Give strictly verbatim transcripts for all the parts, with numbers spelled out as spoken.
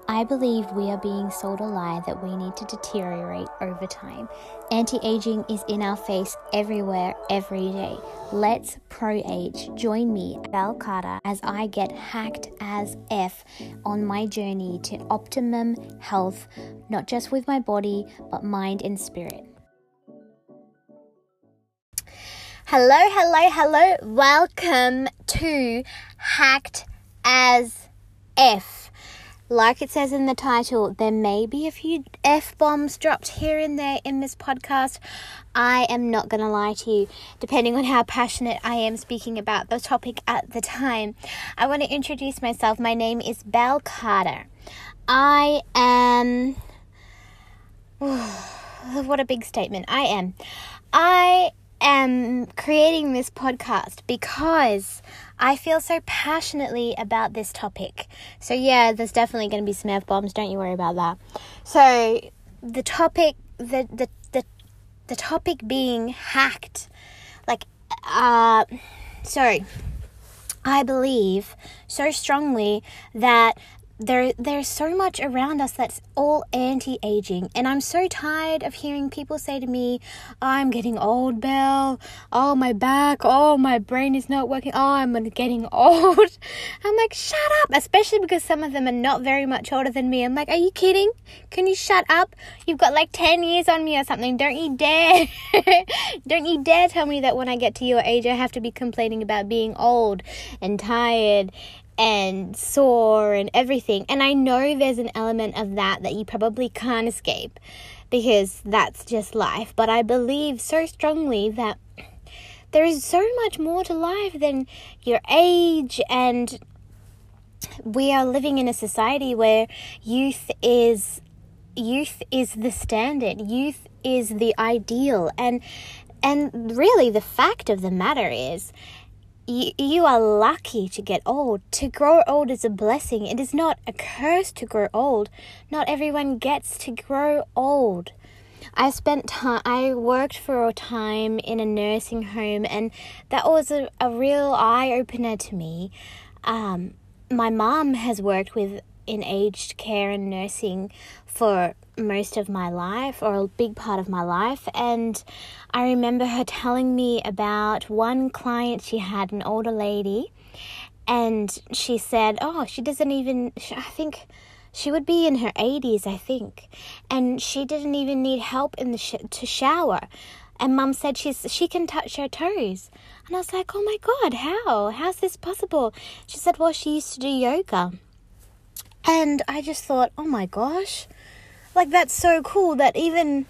I believe we are being sold a lie that we need to deteriorate over time. Anti-aging is in our face everywhere, every day. Let's pro-age. Join me, Bel Carter, as I get hacked as F on my journey to optimum health, not just with my body, but mind and spirit. Hello, hello, hello. Welcome to Hacked as F. Like it says in the title, there may be a few F-bombs dropped here and there in this podcast. I am not going to lie to you, depending on how passionate I am speaking about the topic at the time. I want to introduce myself. My name is Bel Carter. I am... what a big statement. I am. I am creating this podcast because I feel so passionately about this topic. So yeah, there's definitely going to be some F-bombs. Don't you worry about that. So the topic, the the the, the topic being hacked, like, uh, sorry, I believe so strongly that There, there's so much around us that's all anti-aging. And I'm so tired of hearing people say to me, I'm getting old, Bel. Oh, my back. Oh, my brain is not working. Oh, I'm getting old. I'm like, shut up. Especially because some of them are not very much older than me. I'm like, are you kidding? Can you shut up? You've got like ten years on me or something. Don't you dare. Don't you dare tell me that when I get to your age, I have to be complaining about being old and tired and sore and everything. And I know there's an element of that that you probably can't escape because that's just life. But I believe so strongly that there is so much more to life than your age, and we are living in a society where youth is youth is the standard. Youth is the ideal. And and really the fact of the matter is You, you are lucky to get old. To grow old is a blessing. It is not a curse to grow old. Not everyone gets to grow old. I spent time, I worked for a time in a nursing home, and that was a, a real eye-opener to me. Um, my mom has worked with in aged care and nursing for most of my life, or a big part of my life, and I remember her telling me about one client she had, an older lady, and she said, oh, she doesn't even, I think she would be in her eighties, I think, and she didn't even need help in the sh- to shower, and Mum said she's she can touch her toes, and I was like, oh my God, how? How's this possible? She said, well, she used to do yoga. And I just thought, oh my gosh, like that's so cool that even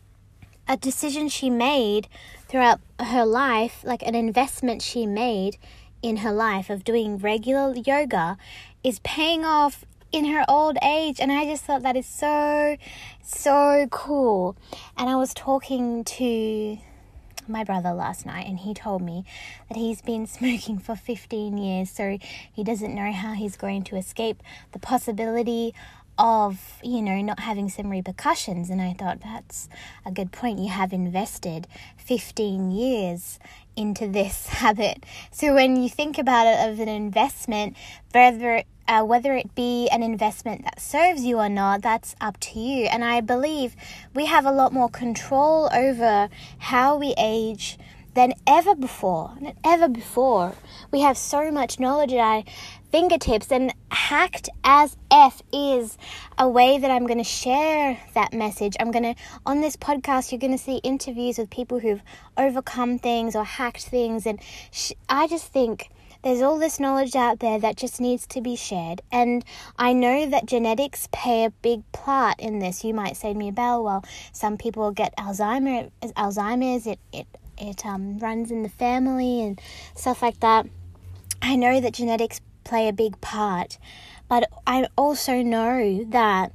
a decision she made throughout her life, like an investment she made in her life of doing regular yoga, is paying off in her old age. And I just thought that is so, so cool. And I was talking to my brother last night, and he told me that he's been smoking for fifteen years, so he doesn't know how he's going to escape the possibility of, you know, not having some repercussions. And I thought, that's a good point. You have invested fifteen years into this habit. So when you think about it of an investment, whether uh, whether it be an investment that serves you or not, that's up to you. And I believe we have a lot more control over how we age than ever before. Than ever before. We have so much knowledge at our fingertips, and Hacked as F is a way that I'm going to share that message. I'm going to, on this podcast, you're going to see interviews with people who've overcome things or hacked things, and sh- I just think there's all this knowledge out there that just needs to be shared. And I know that genetics play a big part in this. You might say to me, Bel, well, some people get Alzheimer, Alzheimer's, it, it, it um, runs in the family and stuff like that. I know that genetics play a big part, but I also know that,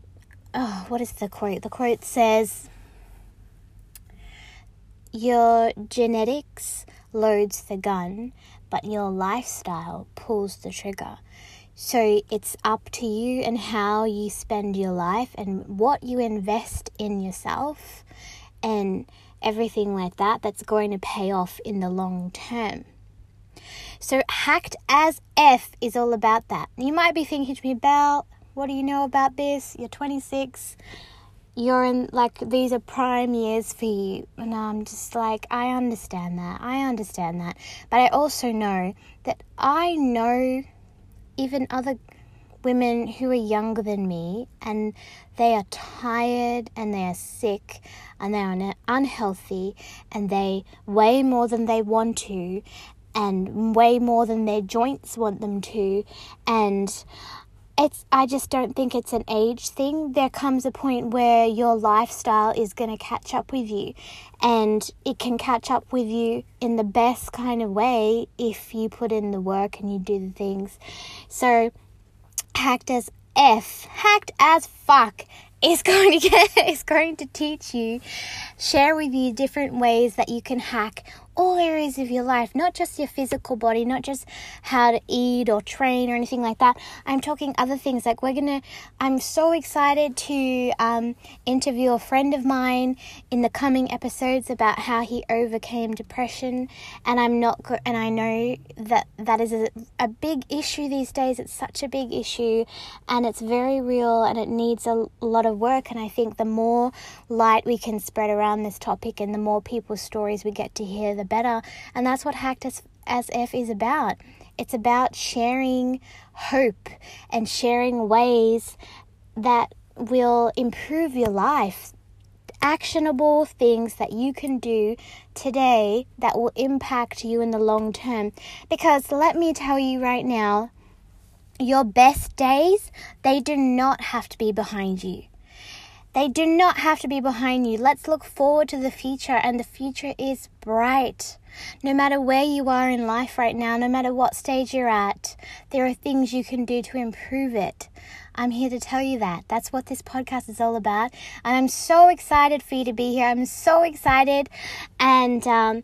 oh, what is the quote? The quote says, your genetics loads the gun, but your lifestyle pulls the trigger. So it's up to you and how you spend your life and what you invest in yourself and everything like that that's going to pay off in the long term. So Hacked as F is all about that. You might be thinking to me, Bel, what do you know about this? You're twenty-six. You're in, like, these are prime years for you. And I'm just like, I understand that. I understand that. But I also know that I know even other women who are younger than me, and they are tired and they are sick and they are unhealthy and they weigh more than they want to and way more than their joints want them to, and it's I just don't think it's an age thing. There comes a point where your lifestyle is going to catch up with you, and it can catch up with you in the best kind of way if you put in the work and you do the things. So Hacked as F, hacked as fuck, is going to get is going to teach you, share with you different ways that you can hack all areas of your life, not just your physical body, not just how to eat or train or anything like that. I'm talking other things. Like we're gonna I'm so excited to um, interview a friend of mine in the coming episodes about how he overcame depression, and I'm not go- and I know that that is a, a big issue these days. It's such a big issue, and it's very real, and it needs a lot of work. And I think the more light we can spread around this topic and the more people's stories we get to hear, the better. And that's what Hacked as, as F is about. It's about sharing hope and sharing ways that will improve your life. Actionable things that you can do today that will impact you in the long term. Because let me tell you right now, your best days, they do not have to be behind you. They do not have to be behind you. Let's look forward to the future, and the future is bright. No matter where you are in life right now, no matter what stage you're at, there are things you can do to improve it. I'm here to tell you that. That's what this podcast is all about. And I'm so excited for you to be here. I'm so excited. And um,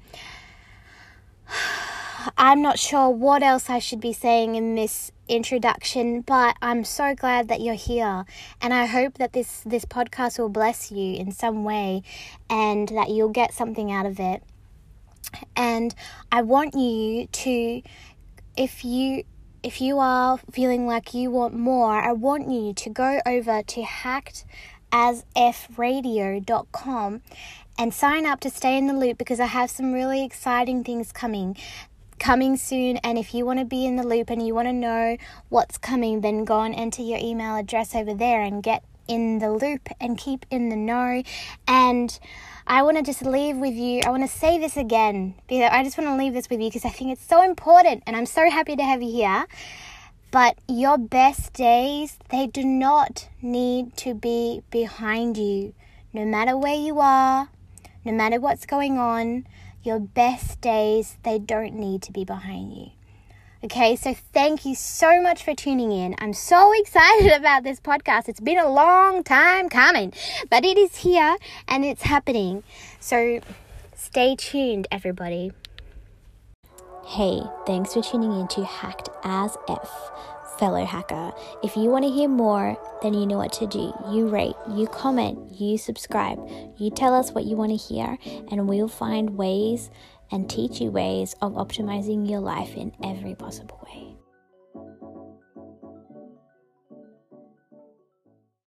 I'm not sure what else I should be saying in this introduction, but I'm so glad that you're here, and I hope that this this podcast will bless you in some way and that you'll get something out of it. And I want you to, if you if you are feeling like you want more, I want you to go over to hacked as f radio dot com and sign up to stay in the loop, because I have some really exciting things coming coming soon. And if you want to be in the loop and you want to know what's coming, then go and enter your email address over there and get in the loop and keep in the know. And I want to just leave with you, I want to say this again, because I just want to leave this with you because I think it's so important, and I'm so happy to have you here. But your best days, they do not need to be behind you. No matter where you are, no matter what's going on, your best days, they don't need to be behind you. Okay, so thank you so much for tuning in. I'm so excited about this podcast. It's been a long time coming, but it is here and it's happening. So stay tuned, everybody. Hey, thanks for tuning in to Hacked as F, fellow hacker. If you want to hear more, then you know what to do. You rate, you comment, you subscribe, you tell us what you want to hear, and we'll find ways and teach you ways of optimizing your life in every possible way.